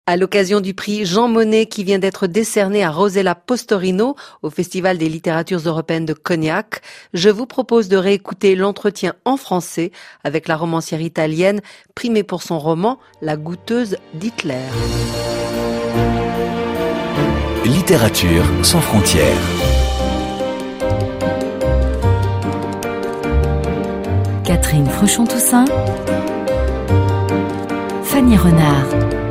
À l'occasion du prix Jean Monnet qui vient d'être décerné à Rosella Postorino au Festival des littératures européennes de Cognac, je vous propose de réécouter l'entretien en français avec la romancière italienne primée pour son roman La goûteuse d'Hitler. Littérature sans frontières. Catherine Fruchon-Toussaint, Fanny Renard.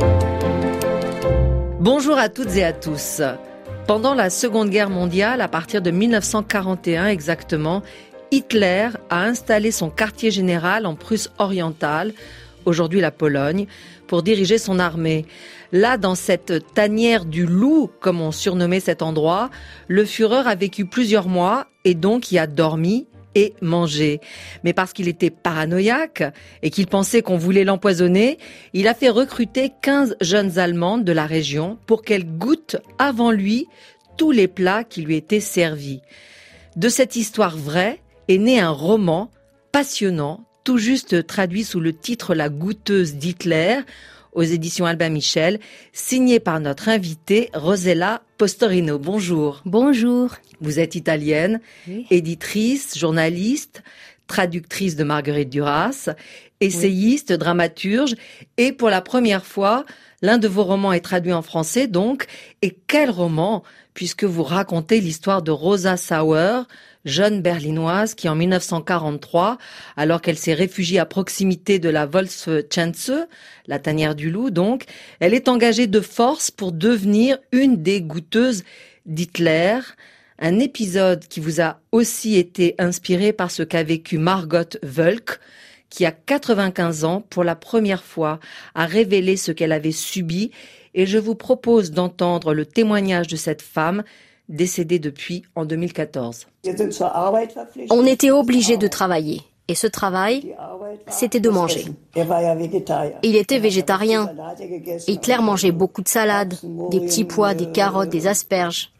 Bonjour à toutes et à tous. Pendant la Seconde Guerre mondiale, à partir de 1941 exactement, Hitler a installé son quartier général en Prusse orientale, aujourd'hui la Pologne, pour diriger son armée. Là, dans cette tanière du loup, comme on surnommait cet endroit, le Führer a vécu plusieurs mois et donc y a dormi et mangé. Mais parce qu'il était paranoïaque et qu'il pensait qu'on voulait l'empoisonner, il a fait recruter 15 jeunes Allemandes de la région pour qu'elles goûtent avant lui tous les plats qui lui étaient servis. De cette histoire vraie est né un roman passionnant, tout juste traduit sous le titre La goûteuse d'Hitler, aux éditions Albin Michel, signé par notre invitée Rosella Postorino. Bonjour. Bonjour. Vous êtes italienne, oui. Éditrice, journaliste, traductrice de Marguerite Duras, essayiste, oui. Dramaturge, et pour la première fois, l'un de vos romans est traduit en français donc. Et quel roman, puisque vous racontez l'histoire de Rosa Sauer, jeune berlinoise qui en 1943, alors qu'elle s'est réfugiée à proximité de la Wolfschanze, la tanière du loup donc, elle est engagée de force pour devenir une des goûteuses d'Hitler. Un épisode qui vous a aussi été inspiré par ce qu'a vécu Margot Wölk, qui a 95 ans, pour la première fois, a révélé ce qu'elle avait subi. Et je vous propose d'entendre le témoignage de cette femme, décédée depuis en 2014. On était obligés de travailler. Et ce travail, c'était de manger. Il était végétarien. Hitler mangeait beaucoup de salades, des petits pois, des carottes, des asperges.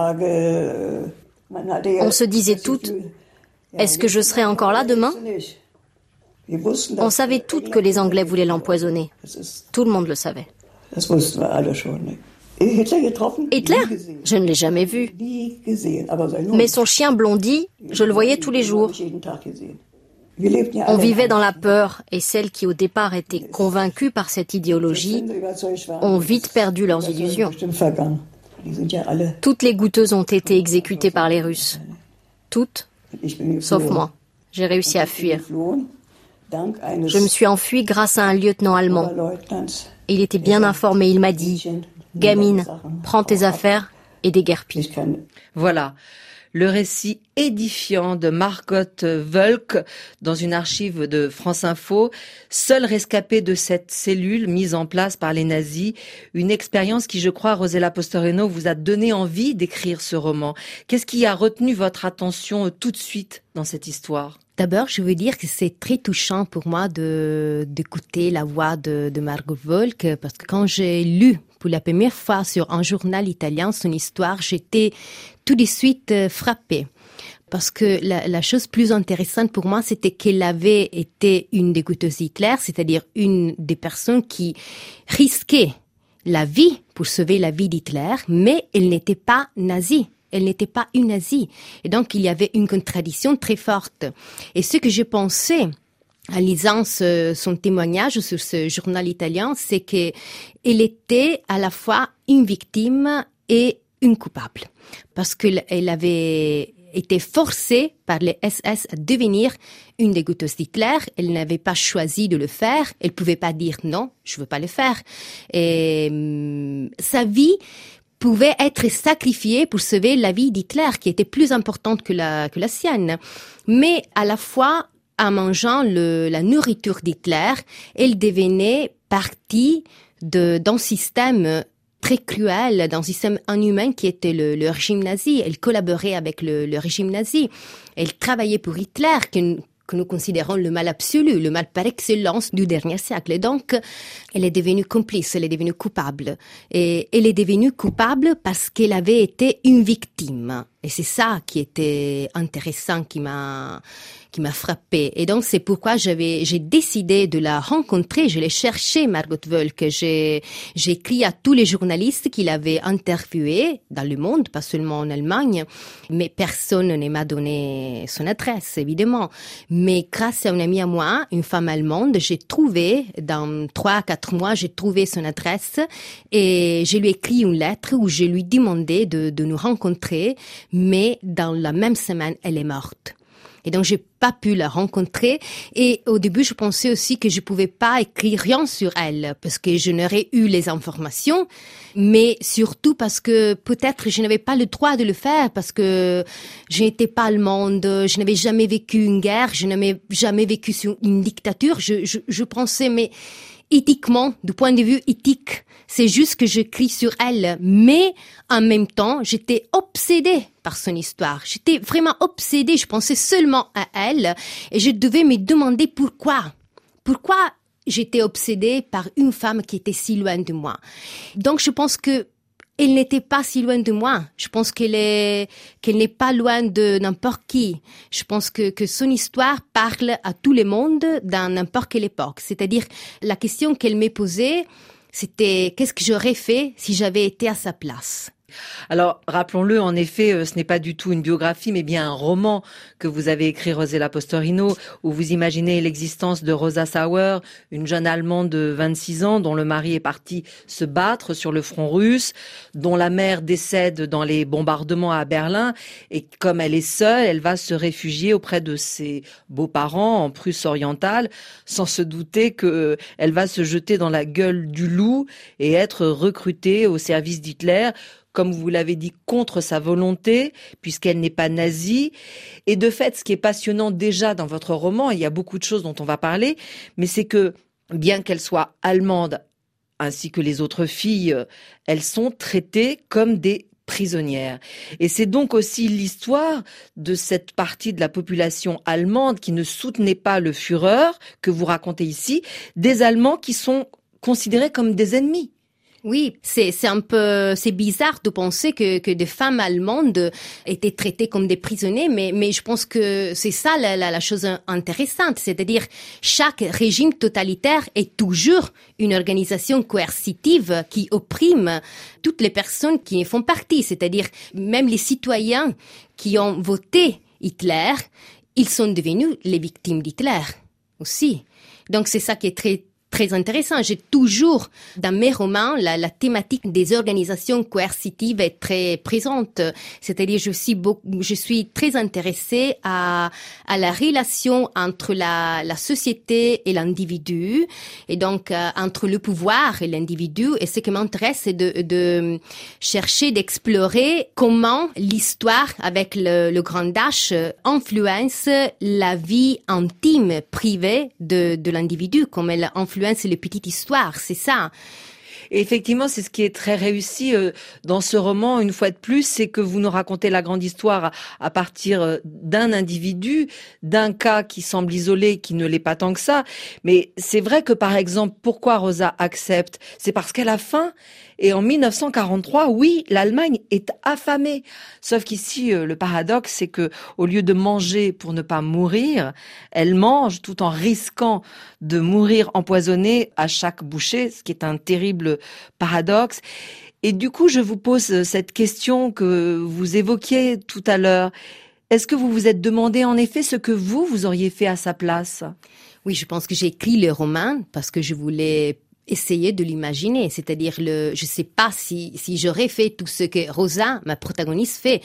On se disait toutes, est-ce que je serai encore là demain ? On savait toutes que les Anglais voulaient l'empoisonner. Tout le monde le savait. Hitler ? Je ne l'ai jamais vu. Mais son chien Blondie, je le voyais tous les jours. On vivait dans la peur et celles qui au départ étaient convaincues par cette idéologie ont vite perdu leurs illusions. Toutes les goûteuses ont été exécutées par les Russes. Toutes, sauf moi. J'ai réussi à fuir. Je me suis enfuie grâce à un lieutenant allemand. Il était bien informé, il m'a dit « Gamine, prends tes affaires et déguerpis ». Voilà. Le récit édifiant de Margot Wölk dans une archive de France Info, seule rescapée de cette cellule mise en place par les nazis, une expérience qui, je crois, Rosella Postorino, vous a donné envie d'écrire ce roman. Qu'est-ce qui a retenu votre attention tout de suite dans cette histoire ? D'abord, je veux dire que c'est très touchant pour moi d'écouter la voix de Margot Wölk, parce que quand j'ai lu pour la première fois sur un journal italien son histoire, j'étais tout de suite frappée. Parce que la chose plus intéressante pour moi, c'était qu'elle avait été une des goûteuses Hitler, c'est-à-dire une des personnes qui risquait la vie pour sauver la vie d'Hitler, mais elle n'était pas nazie. Elle n'était pas une nazie. Et donc, il y avait une contradiction très forte. Et ce que je pensais en lisant son témoignage sur ce journal italien, c'est qu'elle était à la fois une victime et une coupable. Parce qu'elle avait été forcée par les SS à devenir une des goûteuses d'Hitler. Elle n'avait pas choisi de le faire. Elle pouvait pas dire non, je veux pas le faire. Et sa vie pouvait être sacrifiée pour sauver la vie d'Hitler, qui était plus importante que la sienne. Mais à la fois, en mangeant la nourriture d'Hitler, elle devenait partie d'un système très cruel, d'un système inhumain qui était le régime nazi. Elle collaborait avec le régime nazi. Elle travaillait pour Hitler, que nous considérons le mal absolu, le mal par excellence du dernier siècle. Et donc, elle est devenue complice, elle est devenue coupable. Et elle est devenue coupable parce qu'elle avait été une victime. Et c'est ça qui était intéressant, qui m'a frappée. Et donc, c'est pourquoi j'ai décidé de la rencontrer. Je l'ai cherchée, Margot Wölk. J'ai écrit à tous les journalistes qu'il avait interviewés dans le monde, pas seulement en Allemagne. Mais personne ne m'a donné son adresse, évidemment. Mais grâce à une amie à moi, une femme allemande, j'ai trouvé, dans 3-4 mois, j'ai trouvé son adresse et je lui ai écrit une lettre où je lui demandais de nous rencontrer. Mais dans la même semaine, elle est morte. Et donc, j'ai pas pu la rencontrer. Et au début, je pensais aussi que je pouvais pas écrire rien sur elle parce que je n'aurais eu les informations, mais surtout parce que peut-être je n'avais pas le droit de le faire parce que je n'étais pas allemande, je n'avais jamais vécu une guerre, je n'avais jamais vécu sur une dictature. Je pensais, mais éthiquement, du point de vue éthique, c'est juste que j'écris sur elle. Mais en même temps, j'étais obsédée par son histoire. J'étais vraiment obsédée. Je pensais seulement à elle et je devais me demander pourquoi. Pourquoi j'étais obsédée par une femme qui était si loin de moi. Donc, je pense que elle n'était pas si loin de moi. Je pense qu'elle n'est pas loin de n'importe qui. Je pense que son histoire parle à tout le monde dans n'importe quelle époque. C'est-à-dire, la question qu'elle m'ait posée, c'était qu'est-ce que j'aurais fait si j'avais été à sa place? Alors, rappelons-le, en effet, ce n'est pas du tout une biographie, mais bien un roman que vous avez écrit, Rosella Pastorino, où vous imaginez l'existence de Rosa Sauer, une jeune Allemande de 26 ans, dont le mari est parti se battre sur le front russe, dont la mère décède dans les bombardements à Berlin, et comme elle est seule, elle va se réfugier auprès de ses beaux-parents en Prusse orientale, sans se douter qu'elle va se jeter dans la gueule du loup et être recrutée au service d'Hitler, comme vous l'avez dit, contre sa volonté, puisqu'elle n'est pas nazie. Et de fait, ce qui est passionnant déjà dans votre roman, il y a beaucoup de choses dont on va parler, mais c'est que, bien qu'elle soit allemande, ainsi que les autres filles, elles sont traitées comme des prisonnières. Et c'est donc aussi l'histoire de cette partie de la population allemande qui ne soutenait pas le Führer, que vous racontez ici, des Allemands qui sont considérés comme des ennemis. Oui, c'est bizarre de penser que des femmes allemandes étaient traitées comme des prisonniers, mais je pense que c'est ça la chose intéressante, c'est-à-dire chaque régime totalitaire est toujours une organisation coercitive qui opprime toutes les personnes qui en font partie, c'est-à-dire même les citoyens qui ont voté Hitler, ils sont devenus les victimes d'Hitler aussi. Donc c'est ça qui est très intéressant. J'ai toujours, dans mes romans, la thématique des organisations coercitives est très présente. C'est-à-dire, je suis très intéressée à la relation entre la société et l'individu, et donc entre le pouvoir et l'individu. Et ce qui m'intéresse, c'est de chercher, d'explorer comment l'histoire avec le grand H influence la vie intime, privée de l'individu, comme elle influence les petites histoires, c'est ça. Et effectivement, c'est ce qui est très réussi dans ce roman, une fois de plus, c'est que vous nous racontez la grande histoire à partir d'un individu, d'un cas qui semble isolé, qui ne l'est pas tant que ça. Mais c'est vrai que, par exemple, pourquoi Rosa accepte? C'est parce qu'elle a faim. Et en 1943, oui, l'Allemagne est affamée. Sauf qu'ici, le paradoxe, c'est que, au lieu de manger pour ne pas mourir, elle mange tout en risquant de mourir empoisonnée à chaque bouchée, ce qui est un terrible paradoxe. Et du coup, je vous pose cette question que vous évoquiez tout à l'heure. Est-ce que vous vous êtes demandé en effet ce que vous auriez fait à sa place? Oui, je pense que j'ai écrit le roman parce que je voulais essayer de l'imaginer, c'est-à-dire je sais pas si j'aurais fait tout ce que Rosa, ma protagoniste, fait,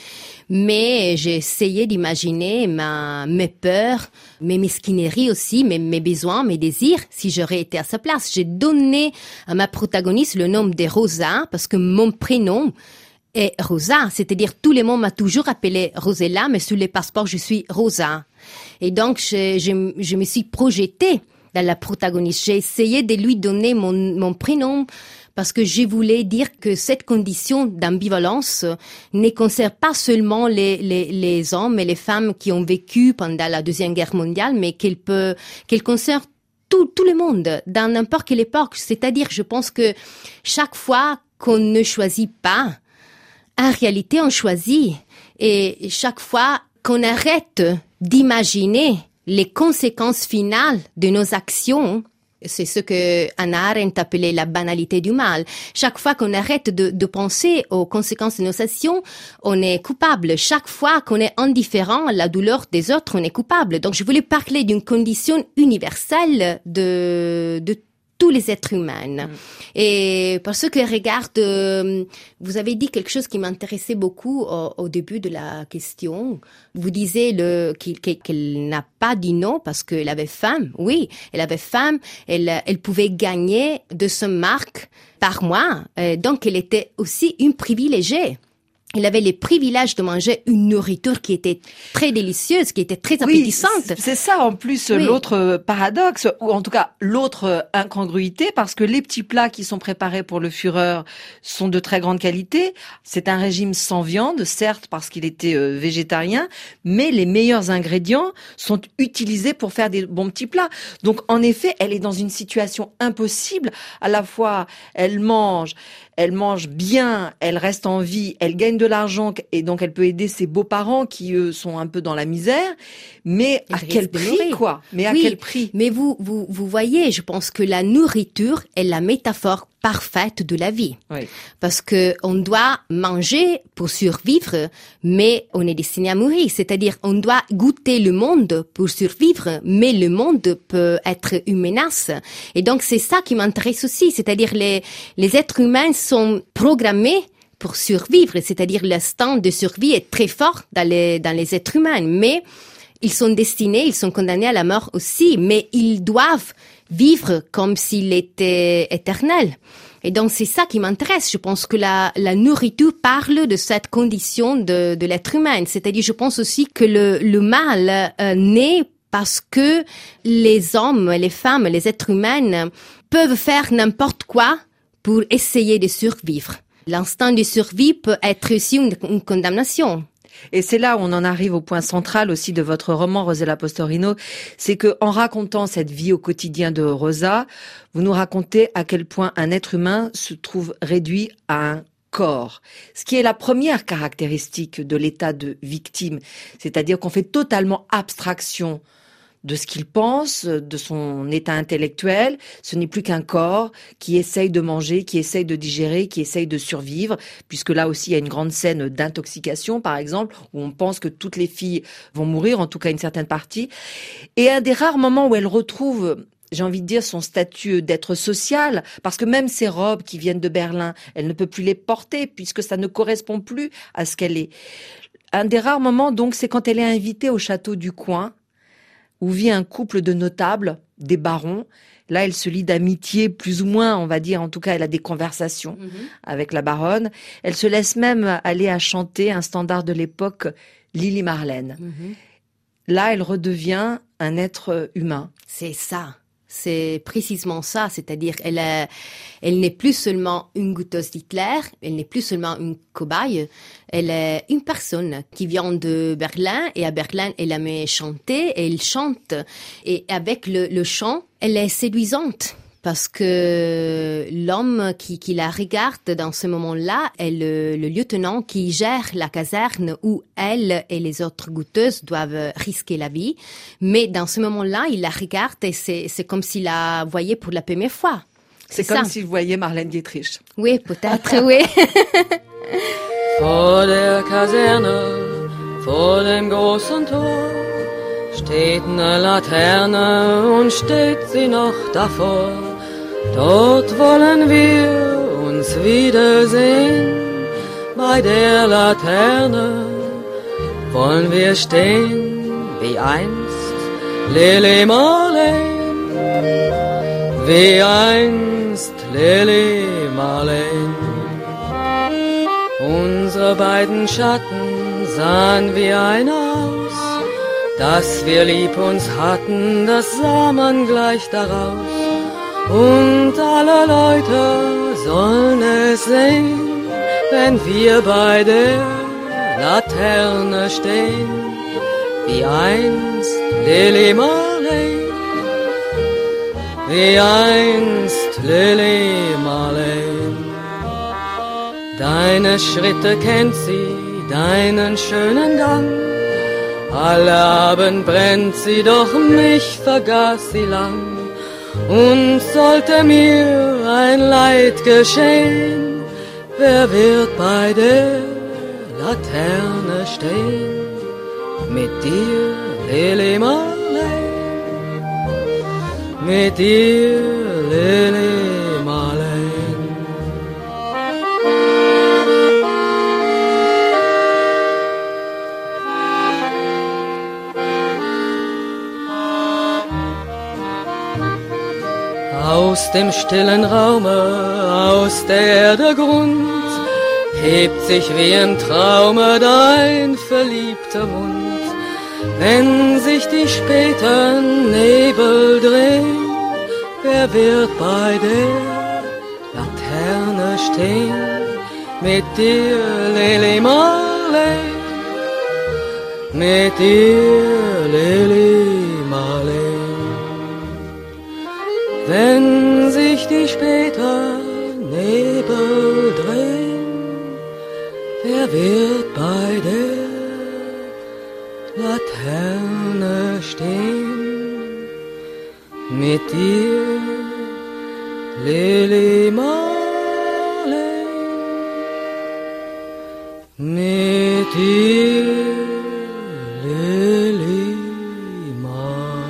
mais j'ai essayé d'imaginer mes peurs, mes mesquineries aussi, mes besoins, mes désirs, si j'aurais été à sa place. J'ai donné à ma protagoniste le nom de Rosa parce que mon prénom est Rosa, c'est-à-dire tout le monde m'a toujours appelée Rosella, mais sur les passeports je suis Rosa. Et donc je me suis projetée dans la protagoniste. J'ai essayé de lui donner mon prénom parce que je voulais dire que cette condition d'ambivalence ne concerne pas seulement les hommes et les femmes qui ont vécu pendant la Deuxième Guerre mondiale, mais qu'elle concerne tout le monde, dans n'importe quelle époque. C'est-à-dire, je pense que chaque fois qu'on ne choisit pas, en réalité, on choisit. Et chaque fois qu'on arrête d'imaginer les conséquences finales de nos actions, c'est ce que Hannah Arendt appelait la banalité du mal. Chaque fois qu'on arrête de penser aux conséquences de nos actions, on est coupable. Chaque fois qu'on est indifférent à la douleur des autres, on est coupable. Donc, je voulais parler d'une condition universelle de tous les êtres humains. Et parce que regarde, vous avez dit quelque chose qui m'intéressait beaucoup au début de la question. Vous disiez qu'elle n'a pas dit non parce qu'elle avait faim. Oui, elle avait faim. Elle pouvait gagner 200 marks par mois. Donc, elle était aussi une privilégiée. Il avait le privilège de manger une nourriture qui était très délicieuse, qui était très appétissante. Oui, c'est ça en plus l'autre paradoxe, ou en tout cas l'autre incongruité, parce que les petits plats qui sont préparés pour le Führer sont de très grande qualité. C'est un régime sans viande, certes parce qu'il était végétarien, mais les meilleurs ingrédients sont utilisés pour faire des bons petits plats. Donc en effet, elle est dans une situation impossible. À la fois, elle mange bien, elle reste en vie, elle gagne de l'argent et donc elle peut aider ses beaux-parents qui eux sont un peu dans la misère, mais à quel prix quoi? Mais à quel prix? Mais vous voyez, je pense que la nourriture est la métaphore parfaite de la vie. Oui. Parce que on doit manger pour survivre, mais on est destiné à mourir. C'est-à-dire, on doit goûter le monde pour survivre, mais le monde peut être une menace. Et donc, c'est ça qui m'intéresse aussi. C'est-à-dire, les êtres humains sont programmés pour survivre. C'est-à-dire, l'instinct de survie est très fort dans les êtres humains. Mais ils sont destinés, ils sont condamnés à la mort aussi. Mais ils doivent vivre comme s'il était éternel. Et donc, c'est ça qui m'intéresse. Je pense que la nourriture parle de cette condition de l'être humain. C'est-à-dire, je pense aussi que le mal naît parce que les hommes, les femmes, les êtres humains peuvent faire n'importe quoi pour essayer de survivre. L'instinct de survie peut être aussi une condamnation. Et c'est là où on en arrive au point central aussi de votre roman, Rosella Postorino, c'est que en racontant cette vie au quotidien de Rosa, vous nous racontez à quel point un être humain se trouve réduit à un corps. Ce qui est la première caractéristique de l'état de victime, c'est-à-dire qu'on fait totalement abstraction de ce qu'il pense, de son état intellectuel. Ce n'est plus qu'un corps qui essaye de manger, qui essaye de digérer, qui essaye de survivre, puisque là aussi il y a une grande scène d'intoxication, par exemple, où on pense que toutes les filles vont mourir, en tout cas une certaine partie. Et un des rares moments où elle retrouve, j'ai envie de dire, son statut d'être social, parce que même ses robes qui viennent de Berlin, elle ne peut plus les porter, puisque ça ne correspond plus à ce qu'elle est. Un des rares moments, donc, c'est quand elle est invitée au château du coin, où vit un couple de notables, des barons. Là, elle se lie d'amitié, plus ou moins, on va dire. En tout cas, elle a des conversations avec la baronne. Elle se laisse même aller à chanter un standard de l'époque, Lili Marlène. Là, elle redevient un être humain. C'est ça. C'est précisément ça, c'est-à-dire elle n'est plus seulement une goûteuse d'Hitler, elle n'est plus seulement une cobaye, elle est une personne qui vient de Berlin et à Berlin elle aimait chanter et elle chante et avec le chant elle est séduisante. Parce que l'homme qui la regarde dans ce moment-là est le lieutenant qui gère la caserne où elle et les autres goûteuses doivent risquer la vie. Mais dans ce moment-là, il la regarde et c'est comme s'il la voyait pour la première fois. C'est comme s'il voyait Marlène Dietrich. Oui, peut-être, oui. Vor der Kaserne, vor dem großen Tor, steht eine Laterne und steht sie noch davor. Dort wollen wir uns wiedersehen, bei der Laterne wollen wir stehen, wie einst Lili Marleen, wie einst Lili Marleen. Unsere beiden Schatten sahen wie einer aus, dass wir lieb uns hatten, das sah man gleich daraus. Und alle Leute sollen es sehen, wenn wir bei der Laterne stehen, wie einst Lili Marleen, wie einst Lili Marleen. Deine Schritte kennt sie, deinen schönen Gang. Alle Abend brennt sie, doch mich vergaß sie lang. Und sollte mir ein Leid geschehen, wer wird bei der Laterne stehen? Mit dir, Lili Marleen, mit dir, Lili Marleen. Aus dem stillen Raume, aus der Erde Grund, hebt sich wie im Traume dein verliebter Mund. Wenn sich die späten Nebel drehen, wer wird bei der Laterne stehen? Mit dir, Lili Marleen, mit dir, Lili Marleen. Wenn sich die späten Nebel drehen, wer wird bei der Laterne stehen? Mit dir, Lili Marleen, mit dir, Lili Marleen.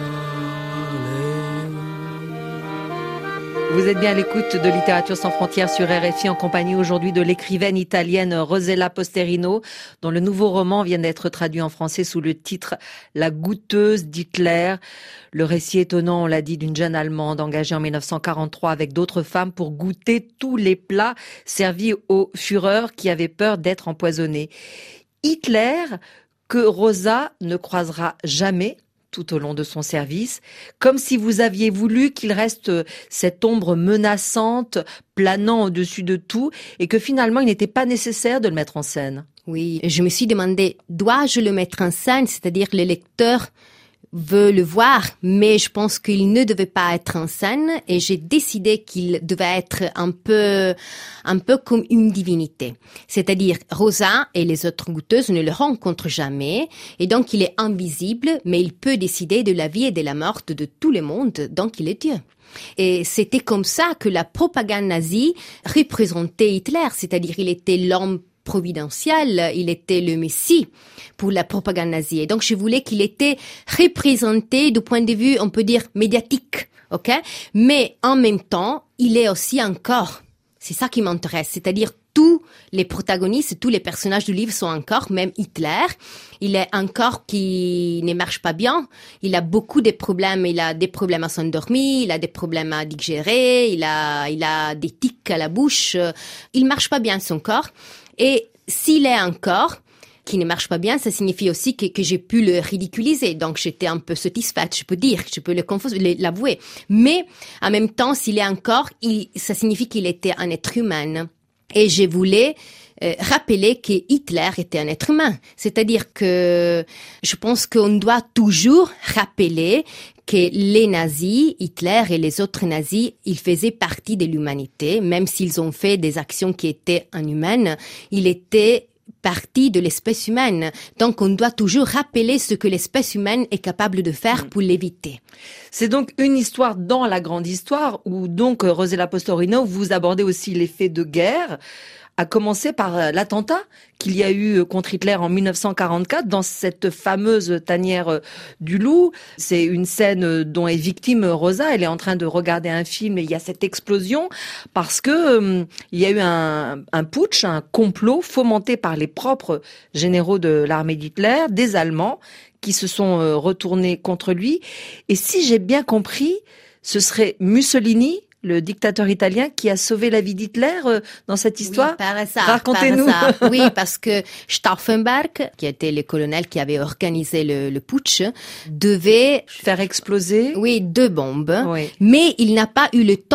Vous êtes bien à l'écoute de Littérature sans frontières sur RFI en compagnie aujourd'hui de l'écrivaine italienne Rosella Posterino, dont le nouveau roman vient d'être traduit en français sous le titre La goûteuse d'Hitler. Le récit étonnant, on l'a dit, d'une jeune Allemande engagée en 1943 avec d'autres femmes pour goûter tous les plats servis au Führer qui avait peur d'être empoisonné. Hitler, que Rosa ne croisera jamais tout au long de son service, comme si vous aviez voulu qu'il reste cette ombre menaçante, planant au-dessus de tout, et que finalement il n'était pas nécessaire de le mettre en scène. Oui, je me suis demandé, dois-je le mettre en scène, c'est-à-dire le lecteur veut le voir, mais je pense qu'il ne devait pas être en scène et j'ai décidé qu'il devait être un peu comme une divinité. C'est-à-dire, Rosa et les autres goûteuses ne le rencontrent jamais et donc il est invisible, mais il peut décider de la vie et de la mort de tout le monde, donc il est Dieu. Et c'était comme ça que la propagande nazie représentait Hitler, c'est-à-dire il était l'homme providentiel, il était le messie pour la propagande nazie. Et donc, je voulais qu'il était représenté du point de vue, on peut dire, médiatique, ok? Mais en même temps, il est aussi un corps. C'est ça qui m'intéresse. C'est-à-dire, tous les protagonistes, tous les personnages du livre sont un corps, même Hitler. Il est un corps qui ne marche pas bien. Il a beaucoup de problèmes. Il a des problèmes à s'endormir, il a des problèmes à digérer, il a des tics à la bouche. Il marche pas bien, son corps. Et s'il est un corps qui ne marche pas bien, ça signifie aussi que j'ai pu le ridiculiser. Donc, j'étais un peu satisfaite, je peux dire, je peux l'avouer. Mais, en même temps, s'il est un corps, ça signifie qu'il était un être humain. Et je voulais rappeler que Hitler était un être humain. C'est-à-dire que je pense qu'on doit toujours rappeler que les nazis, Hitler et les autres nazis, ils faisaient partie de l'humanité, même s'ils ont fait des actions qui étaient inhumaines, il était partie de l'espèce humaine. Donc, on doit toujours rappeler ce que l'espèce humaine est capable de faire pour l'éviter. C'est donc une histoire dans la grande histoire où donc, Rosella Posterino, vous abordez aussi les faits de guerre, à commencer par l'attentat qu'il y a eu contre Hitler en 1944 dans cette fameuse tanière du Loup. C'est une scène dont est victime Rosa. Elle est en train de regarder un film et il y a cette explosion parce que il y a eu un putsch, un complot fomenté par les propres généraux de l'armée d'Hitler, des Allemands, qui se sont retournés contre lui. Et si j'ai bien compris, ce serait Mussolini, le dictateur italien, qui a sauvé la vie d'Hitler dans cette histoire. Oui, par ça. Racontez-nous. Par ça. Oui, parce que Stauffenberg, qui était le colonel qui avait organisé le putsch, devait faire exploser. Oui, 2 bombes. Oui. Mais il n'a pas eu le temps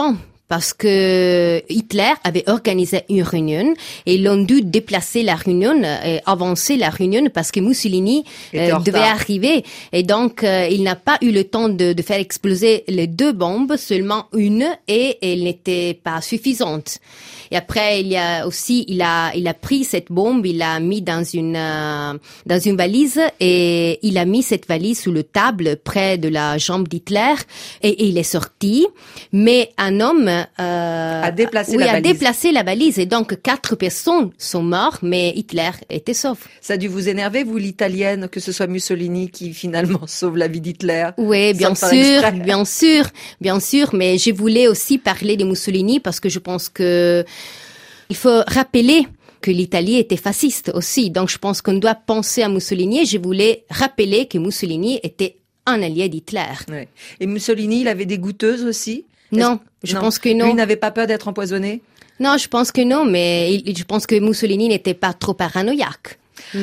parce que Hitler avait organisé une réunion et ils ont dû déplacer la réunion, avancer la réunion parce que Mussolini devait arriver. Et donc, il n'a pas eu le temps de faire exploser les 2 bombes, seulement une, et elle n'était pas suffisante. Et après, il a pris cette bombe, il l'a mis dans une valise et il a mis cette valise sous le table près de la jambe d'Hitler et il est sorti. Mais un homme a déplacé la valise et donc 4 personnes sont mortes, mais Hitler était sauf. Ça a dû vous énerver, vous, l'italienne, que ce soit Mussolini qui finalement sauve la vie d'Hitler? Oui, bien sûr, mais je voulais aussi parler de Mussolini parce que je pense que il faut rappeler que l'Italie était fasciste aussi. Donc, je pense qu'on doit penser à Mussolini. Je voulais rappeler que Mussolini était un allié d'Hitler. Ouais. Et Mussolini, il avait des goûteuses aussi? Non, je pense que non. Lui n'avait pas peur d'être empoisonné? Non, je pense que non, mais je pense que Mussolini n'était pas trop paranoïaque.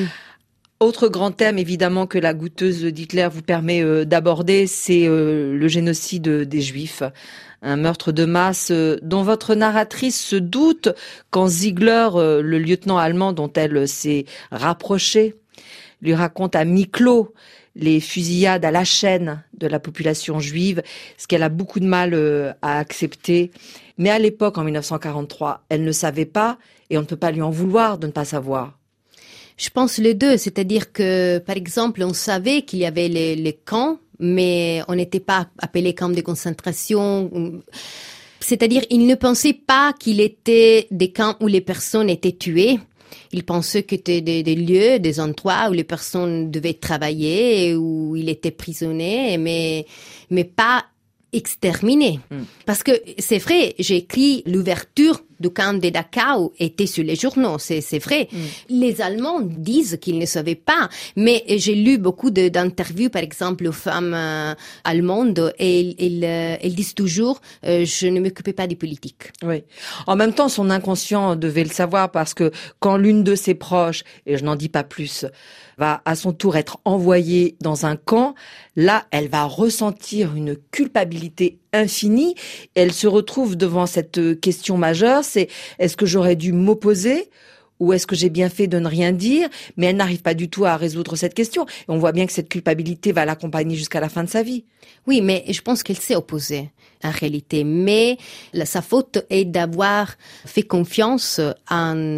Autre grand thème, évidemment, que la goûteuse d'Hitler vous permet d'aborder, c'est le génocide des Juifs. Un meurtre de masse dont votre narratrice se doute quand Ziegler, le lieutenant allemand dont elle s'est rapprochée, lui raconte à mi-clos les fusillades à la chaîne de la population juive, ce qu'elle a beaucoup de mal à accepter. Mais à l'époque, en 1943, elle ne savait pas et on ne peut pas lui en vouloir de ne pas savoir. Je pense les deux, c'est-à-dire que, par exemple, on savait qu'il y avait les camps, mais on n'était pas appelé camp de concentration. C'est-à-dire, ils ne pensaient pas qu'il était des camps où les personnes étaient tuées. Ils pensaient que c'était des lieux, des endroits où les personnes devaient travailler, où ils étaient prisonniers, mais pas exterminés. Parce que c'est vrai, j'ai écrit l'ouverture du camp de Dachau était sur les journaux, c'est vrai. Les Allemands disent qu'ils ne savaient pas, mais j'ai lu beaucoup d'interviews, par exemple, aux femmes allemandes, et elles disent toujours je ne m'occupais pas des politiques. Oui. En même temps, son inconscient devait le savoir parce que quand l'une de ses proches, et je n'en dis pas plus, va à son tour être envoyée dans un camp, là, elle va ressentir une culpabilité infinie. Elle se retrouve devant cette question majeure, c'est est-ce que j'aurais dû m'opposer ou est-ce que j'ai bien fait de ne rien dire? Mais elle n'arrive pas du tout à résoudre cette question. Et on voit bien que cette culpabilité va l'accompagner jusqu'à la fin de sa vie. Oui, mais je pense qu'elle s'est opposée en réalité. Mais sa faute est d'avoir fait confiance à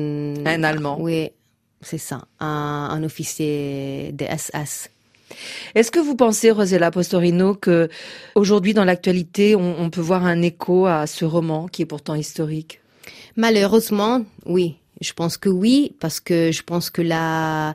un Allemand. Oui, c'est ça, un officier de SS. Est-ce que vous pensez, Rosella Postorino, que aujourd'hui dans l'actualité, on peut voir un écho à ce roman qui est pourtant historique? Malheureusement, oui. Je pense que oui, parce que je pense que la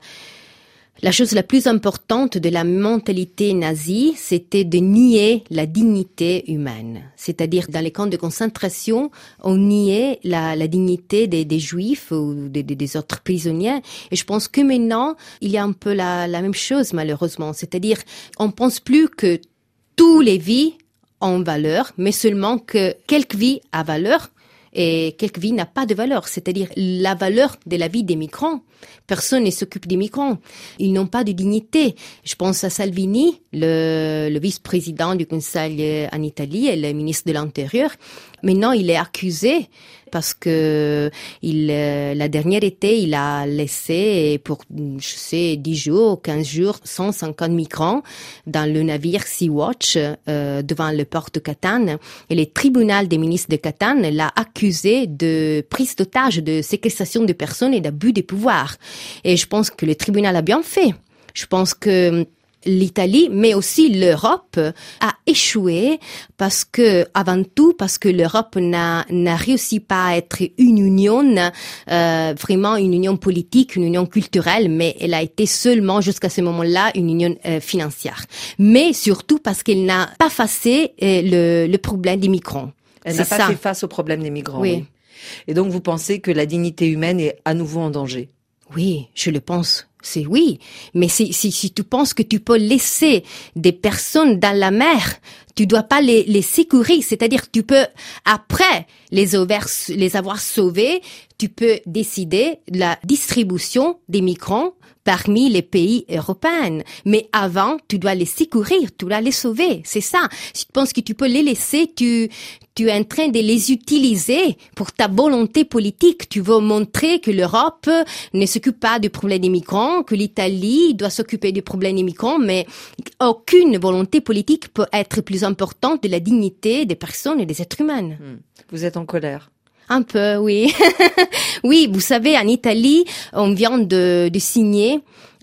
chose la plus importante de la mentalité nazie, c'était de nier la dignité humaine. C'est-à-dire, dans les camps de concentration, on niait la dignité des Juifs ou des autres prisonniers. Et je pense que maintenant, il y a un peu la même chose, malheureusement. C'est-à-dire, on pense plus que tous les vies ont valeur, mais seulement que quelques vies a valeur. Et quelques vies n'a pas de valeur, c'est-à-dire la valeur de la vie des migrants. Personne ne s'occupe des migrants. Ils n'ont pas de dignité. Je pense à Salvini, le vice-président du Conseil en Italie et le ministre de l'Intérieur. Maintenant, il est accusé parce que la dernière été, il a laissé pour, 10 jours, 15 jours, 150 migrants dans le navire Sea-Watch devant le port de Catane. Et le tribunal des ministres de Catane l'a accusé de prise d'otage, de séquestration de personnes et d'abus de pouvoir. Et je pense que le tribunal a bien fait. Je pense que l'Italie, mais aussi l'Europe, a échoué parce que l'Europe n'a réussi pas à être une union, vraiment une union politique, une union culturelle, mais elle a été seulement jusqu'à ce moment-là une union financière. Mais surtout parce qu'elle n'a pas facé le problème des migrants. Elle n'a pas fait face au problème des migrants. Oui. Et donc vous pensez que la dignité humaine est à nouveau en danger? Oui, je le pense. C'est oui. Mais si tu penses que tu peux laisser des personnes dans la mer, tu dois pas les secourir. C'est-à-dire, tu peux, après les avoir sauvés, tu peux décider de la distribution des migrants parmi les pays européens. Mais avant, tu dois les secourir, tu dois les sauver. C'est ça. Si tu penses que tu peux les laisser, tu tu es en train de les utiliser pour ta volonté politique. Tu veux montrer que l'Europe ne s'occupe pas du problème des migrants, que l'Italie doit s'occuper du problème des migrants, mais aucune volonté politique peut être plus importante de la dignité des personnes et des êtres humains. Vous êtes en colère? Un peu, oui. Oui, vous savez, en Italie, on vient de signer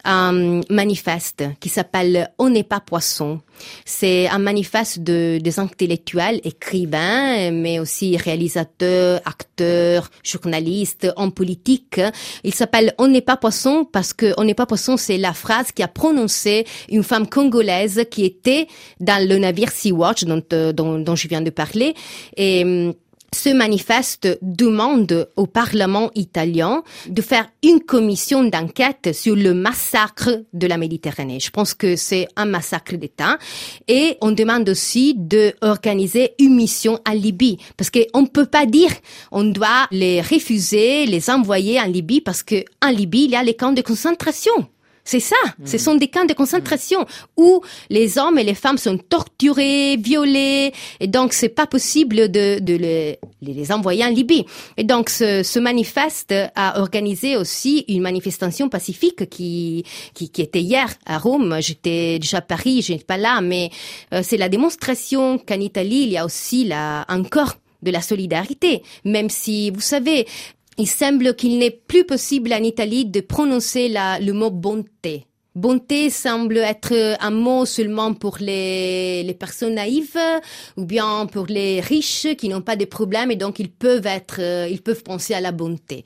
un manifeste qui s'appelle « On n'est pas poisson ». C'est un manifeste des intellectuels, écrivains, mais aussi réalisateurs, acteurs, journalistes, hommes politiques. Il s'appelle « On n'est pas poisson » parce que « On n'est pas poisson », c'est la phrase qu'a prononcée une femme congolaise qui était dans le navire Sea-Watch dont je viens de parler. Et ce manifeste demande au Parlement italien de faire une commission d'enquête sur le massacre de la Méditerranée. Je pense que c'est un massacre d'État. Et on demande aussi d'organiser une mission en Libye. Parce qu'on ne peut pas dire on doit les refuser, les envoyer en Libye, parce que en Libye, il y a les camps de concentration. C'est ça, ce sont des camps de concentration où les hommes et les femmes sont torturés, violés, et donc c'est pas possible de les envoyer en Libye. Et donc ce manifeste a organisé aussi une manifestation pacifique qui était hier à Rome. J'étais déjà à Paris, je n'étais pas là, mais c'est la démonstration qu'en Italie il y a aussi encore de la solidarité, même si vous savez. Il semble qu'il n'est plus possible en Italie de prononcer le mot bonté. Bonté semble être un mot seulement pour les personnes naïves ou bien pour les riches qui n'ont pas de problèmes et donc ils peuvent penser à la bonté.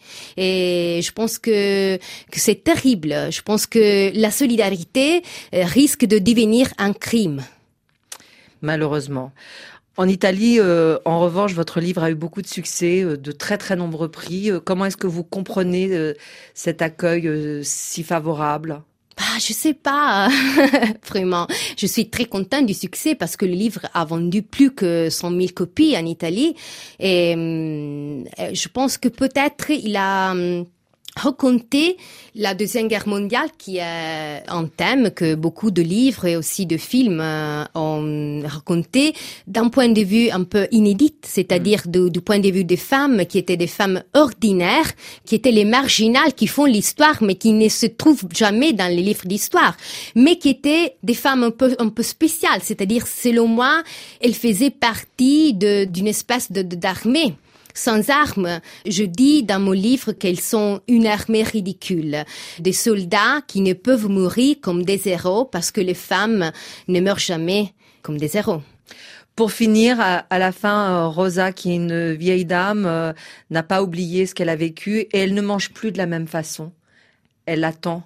Et je pense que c'est terrible. Je pense que la solidarité risque de devenir un crime. Malheureusement. En Italie, en revanche, votre livre a eu beaucoup de succès, de très très nombreux prix. Comment est-ce que vous comprenez cet accueil si favorable ? Je sais pas, vraiment. Je suis très contente du succès parce que le livre a vendu plus que 100 000 copies en Italie. Et je pense que peut-être il a raconter la Deuxième Guerre mondiale, qui est un thème que beaucoup de livres et aussi de films ont raconté d'un point de vue un peu inédit, c'est-à-dire du point de vue des femmes qui étaient des femmes ordinaires, qui étaient les marginales qui font l'histoire, mais qui ne se trouvent jamais dans les livres d'histoire, mais qui étaient des femmes un peu spéciales, c'est-à-dire, selon moi, elles faisaient partie d'une espèce d'armée. Sans armes, je dis dans mon livre qu'elles sont une armée ridicule. Des soldats qui ne peuvent mourir comme des héros parce que les femmes ne meurent jamais comme des héros. Pour finir, à la fin, Rosa, qui est une vieille dame, n'a pas oublié ce qu'elle a vécu et elle ne mange plus de la même façon. Elle attend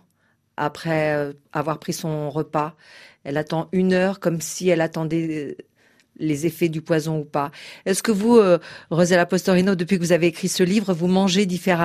après avoir pris son repas. Elle attend 1 heure comme si elle attendait les effets du poison ou pas. Est-ce que vous, Rosella Postorino, depuis que vous avez écrit ce livre, vous mangez différemment ?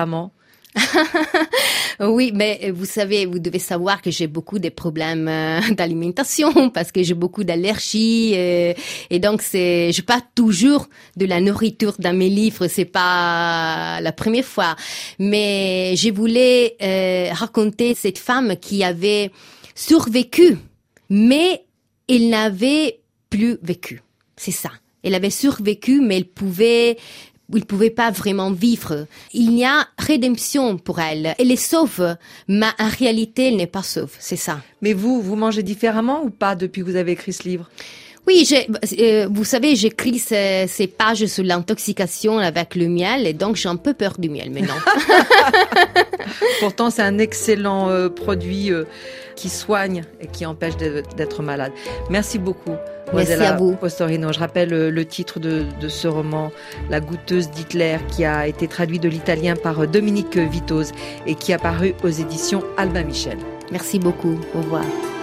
Oui, mais vous savez, vous devez savoir que j'ai beaucoup de problèmes d'alimentation parce que j'ai beaucoup d'allergies et donc je pas toujours de la nourriture dans mes livres, c'est pas la première fois. Mais je voulais raconter cette femme qui avait survécu, mais elle n'avait plus vécu. C'est ça. Elle avait survécu, mais il pouvait pas vraiment vivre. Il y a rédemption pour elle. Elle est sauve, mais en réalité, elle n'est pas sauve. C'est ça. Mais vous mangez différemment ou pas depuis que vous avez écrit ce livre ? Oui, vous savez, j'écris ces pages sur l'intoxication avec le miel et donc j'ai un peu peur du miel maintenant. Pourtant, c'est un excellent produit qui soigne et qui empêche d'être malade. Merci beaucoup. Merci à vous. Postorino. Je rappelle le titre de ce roman, La goûteuse d'Hitler, qui a été traduit de l'italien par Dominique Vitoz et qui a paru aux éditions Albin Michel. Merci beaucoup. Au revoir.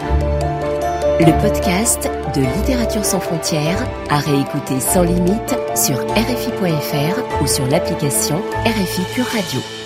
Le podcast de Littérature sans frontières à réécouter sans limite sur RFI.fr ou sur l'application RFI Pure Radio.